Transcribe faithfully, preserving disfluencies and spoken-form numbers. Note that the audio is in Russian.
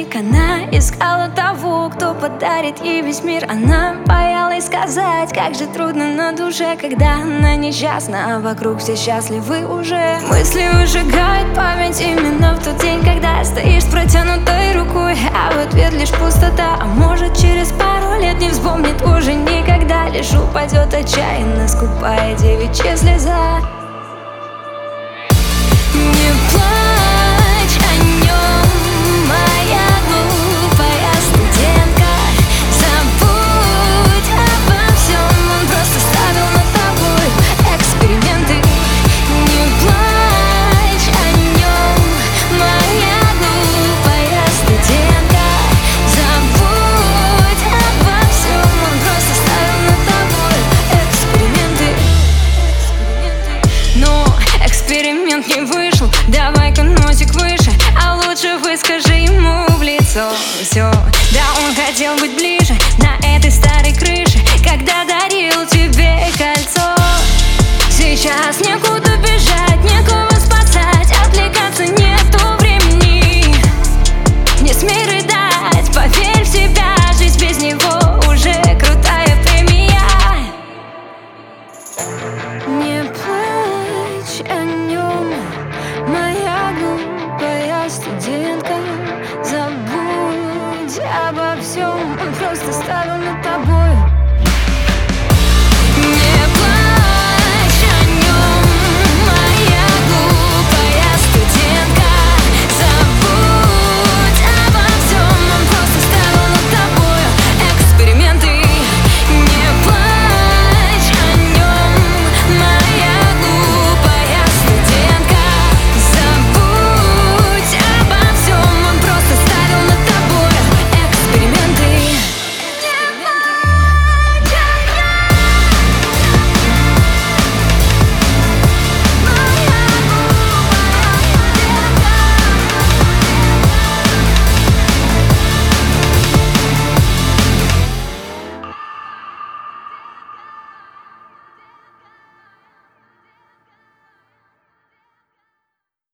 дневник. Она искала того, кто подарит ей весь мир. Она боялась сказать, как же трудно на душе, когда она несчастна, а вокруг все счастливы уже. Мысли выжигают память именно в тот день, когда стоишь с протянутой рукой, а в ответ лишь пустота. А может, через пару лет не вспомнит уже никогда, лишь упадет отчаянно скупая девичья слеза. Не плачь о нем, моя глупая студентка. Забудь обо всем, он просто ставил над тобой эксперименты. Не плачь о нем, моя глупая студентка. Забудь обо всем, он просто ставил над тобой эксперименты. Но эксперимент не вышел, давай-ка носик выше, а лучше выскажи ему в лицо все. Да, он хотел быть ближе на этой старой крыше, когда дарил тебе кольцо. Сейчас некуда бежать, некого спасать, отвлекаться нету времени. Не смей рыдать, поверь в себя, жизнь без него уже крутая премия. Не плачь о нем, моя глупая студентка. Забудь обо всем, он просто ставил